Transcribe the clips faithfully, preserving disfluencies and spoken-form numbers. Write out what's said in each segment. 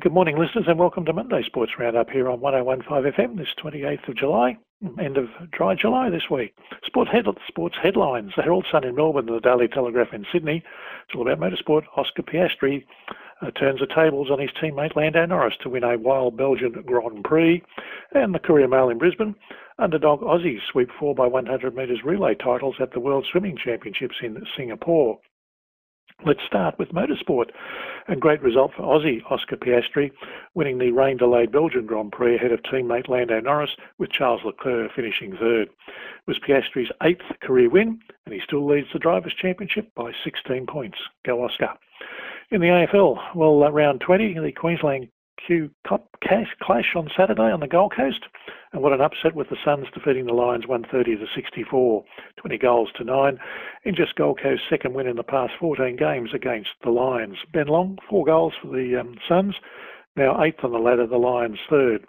Good morning, listeners, and welcome to Monday Sports Roundup here on one oh one point five F M this twenty-eighth of July, end of dry July this week. Sport, head, sports headlines. The Herald Sun in Melbourne and the Daily Telegraph in Sydney. It's all about motorsport. Oscar Piastri uh, turns the tables on his teammate Lando Norris to win a wild Belgian Grand Prix. And the Courier Mail in Brisbane. Underdog Aussies sweep four by one hundred metres relay titles at the World Swimming Championships in Singapore. Let's start with motorsport. A great result for Aussie Oscar Piastri, winning the rain-delayed Belgian Grand Prix ahead of teammate Lando Norris, with Charles Leclerc finishing third. It was Piastri's eighth career win, and he still leads the Drivers' Championship by sixteen points. Go Oscar. In the A F L, well, uh, round twenty, the Queensland Q Cup clash on Saturday on the Gold Coast, and what an upset with the Suns defeating the Lions one thirty to sixty-four, twenty goals to nine, in just Gold Coast's second win in the past fourteen games against the Lions. Ben Long, four goals for the um, Suns, now eighth on the ladder, the Lions third.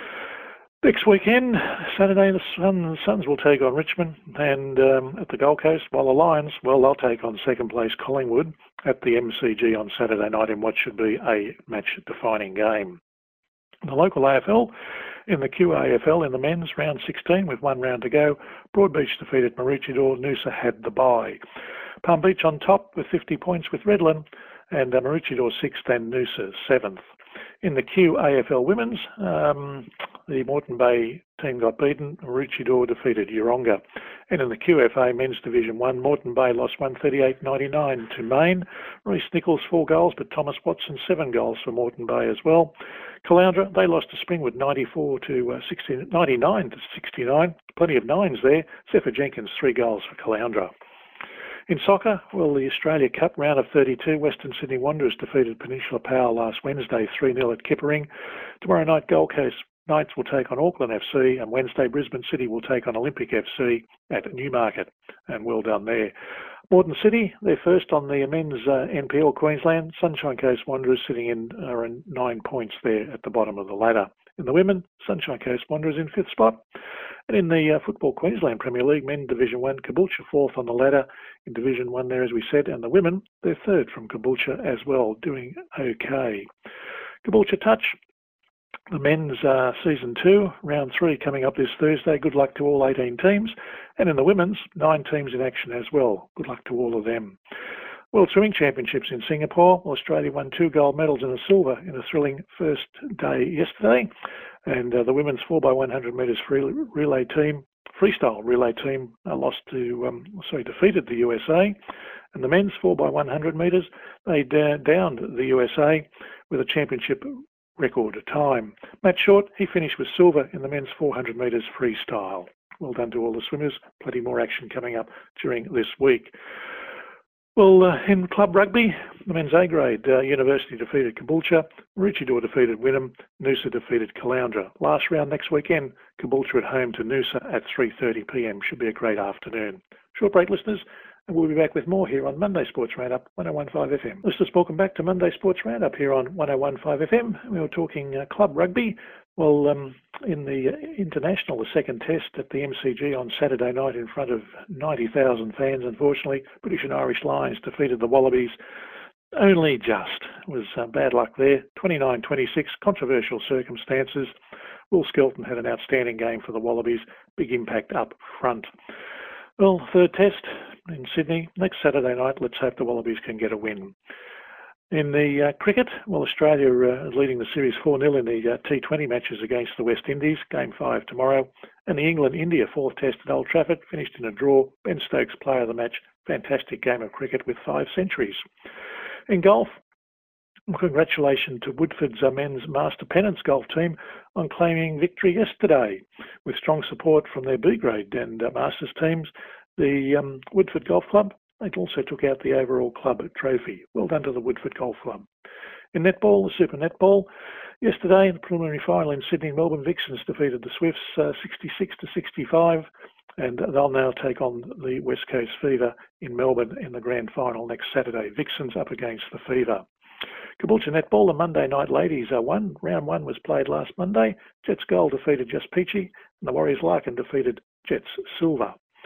Next weekend, Saturday, the Suns, Suns will take on Richmond and um, at the Gold Coast, while the Lions, well, they'll take on second place Collingwood at the M C G on Saturday night in what should be a match-defining game. The local A F L, in the Q A F L in the men's round sixteen with one round to go, Broadbeach defeated Maroochydore. Noosa had the bye. Palm Beach on top with fifty points with Redland, and uh, Maroochydore sixth and Noosa seventh. In the Q A F L women's, um, the Moreton Bay team got beaten. Maroochydore defeated Yeronga. And in the Q F A men's division one, Moreton Bay lost one thirty-eight ninety-nine to Maine. Reece Nichols four goals, but Thomas Watson seven goals for Moreton Bay as well. Caloundra, they lost to Springwood ninety-four to sixty, ninety-nine to sixty-nine. Plenty of nines there. Zephyr Jenkins three goals for Caloundra. In soccer, well, the Australia Cup round of thirty-two, Western Sydney Wanderers defeated Peninsula Power last Wednesday three nil at Kippering. Tomorrow night, Gold Coast Knights will take on Auckland F C, and Wednesday, Brisbane City will take on Olympic F C at Newmarket. And well done there. Moreton City, they're first on the men's uh, N P L Queensland. Sunshine Coast Wanderers sitting in are in nine points there at the bottom of the ladder. In the women, Sunshine Coast Wanderers in fifth spot. And in the uh, Football Queensland Premier League, men Division one, Caboolture fourth on the ladder in Division one there, as we said, and the women, they're third from Caboolture as well, doing okay. Caboolture Touch, the men's uh, Season two, Round three coming up this Thursday. Good luck to all eighteen teams. And in the women's, nine teams in action as well. Good luck to all of them. World Swimming Championships in Singapore. Australia won two gold medals and a silver in a thrilling first day yesterday. And uh, the women's four by one hundred metres free relay team, freestyle relay team, uh, lost to, um, sorry, defeated the U S A. And the men's four by one hundred metres, they da- downed the U S A with a championship record time. Matt Short, he finished with silver in the men's four hundred metres freestyle. Well done to all the swimmers. Plenty more action coming up during this week. Well, uh, in club rugby, the men's A grade, uh, University defeated Caboolture, Maroochydore defeated Wynnum, Noosa defeated Caloundra. Last round next weekend, Caboolture at home to Noosa at three thirty p m. Should be a great afternoon. Short break, listeners, and we'll be back with more here on Monday Sports Roundup, one oh one point five F M. Listeners, welcome back to Monday Sports Roundup here on one oh one point five F M. We were talking uh, club rugby. Well, um, in the international, the second test at the M C G on Saturday night in front of ninety thousand fans, unfortunately, British and Irish Lions defeated the Wallabies. Only just. It was uh, bad luck there. twenty-nine twenty-six, controversial circumstances. Will Skelton had an outstanding game for the Wallabies. Big impact up front. Well, third test in Sydney next Saturday night. Let's hope the Wallabies can get a win. In the uh, cricket, well, Australia uh, is leading the series four nil in the uh, T twenty matches against the West Indies, Game five tomorrow. And the England-India fourth test at Old Trafford finished in a draw. Ben Stokes, player of the match. Fantastic game of cricket with five centuries. In golf, congratulations to Woodford's uh, men's Master Pennants golf team on claiming victory yesterday. With strong support from their B-grade and uh, Masters teams, the um, Woodford Golf Club, they also took out the overall club trophy. Well done to the Woodford Golf Club. In netball, the Super Netball, yesterday in the preliminary final in Sydney, Melbourne Vixens defeated the Swifts uh, sixty-six to sixty-five, and they'll now take on the West Coast Fever in Melbourne in the grand final next Saturday. Vixens up against the Fever. Caboolture Netball, the Monday night ladies are won. Round one was played last Monday. Jets Gold defeated Just Peachy, and the Warriors Larkin defeated Jets Silver.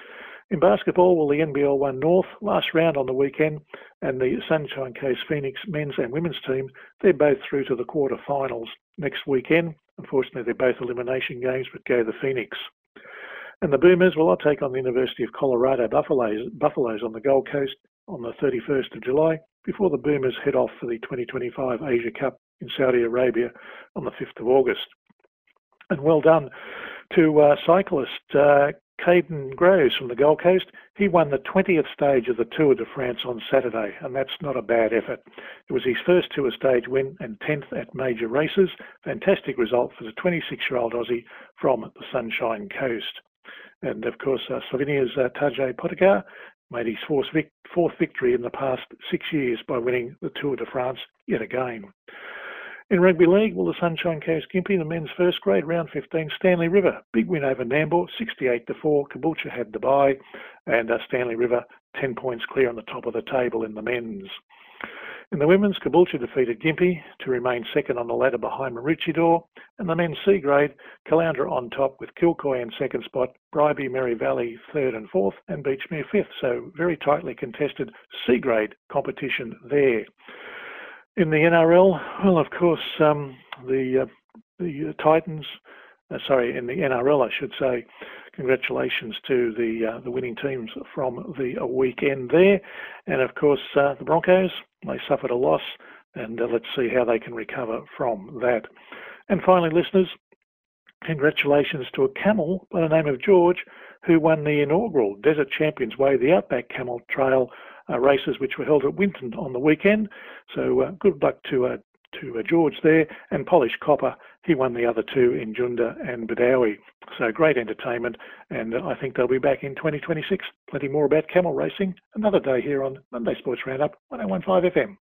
In basketball, well, the N B L One North, last round on the weekend, and the Sunshine Coast Phoenix men's and women's team, they're both through to the quarter-finals next weekend. Unfortunately, they're both elimination games, but go the Phoenix. And the Boomers, well, I'll take on the University of Colorado Buffaloes, Buffaloes on the Gold Coast on the thirty-first of July, before the Boomers head off for the twenty twenty-five Asia Cup in Saudi Arabia on the fifth of August. And well done to uh, cyclist uh, Caden Groves from the Gold Coast. He won the twentieth stage of the Tour de France on Saturday, and that's not a bad effort. It was his first Tour stage win and tenth at major races. Fantastic result for the twenty-six-year-old Aussie from the Sunshine Coast. And of course, uh, Slovenia's uh, Tadej Pogačar made his fourth, vic fourth victory in the past six years by winning the Tour de France yet again. In rugby league, well, the Sunshine Coast Gympie, the men's first grade, round fifteen, Stanley River, big win over Nambour, sixty-eight to four. Caboolture had the bye, and uh, Stanley River ten points clear on the top of the table in the men's. In the women's, Caboolture defeated Gympie to remain second on the ladder behind Maroochydore, and the men's C grade, Caloundra on top with Kilcoy in second spot, Bribie, Mary Valley third and fourth, and Beachmere fifth. So very tightly contested C grade competition there. In the N R L, well, of course, um, the uh, the Titans, uh, sorry, in the N R L, I should say, congratulations to the uh, the winning teams from the weekend there. And of course, uh, the Broncos, they suffered a loss, and uh, let's see how they can recover from that. And finally, listeners, congratulations to a camel by the name of George, who won the inaugural Desert Champions Way, the Outback Camel Trail Uh, races which were held at Winton on the weekend. So uh, good luck to uh, to uh, George there. And Polished Copper, he won the other two in Junda and Badawi. So great entertainment, and uh, I think they'll be back in twenty twenty-six. Plenty more about camel racing another day here on Monday Sports Roundup, one oh one point five F M.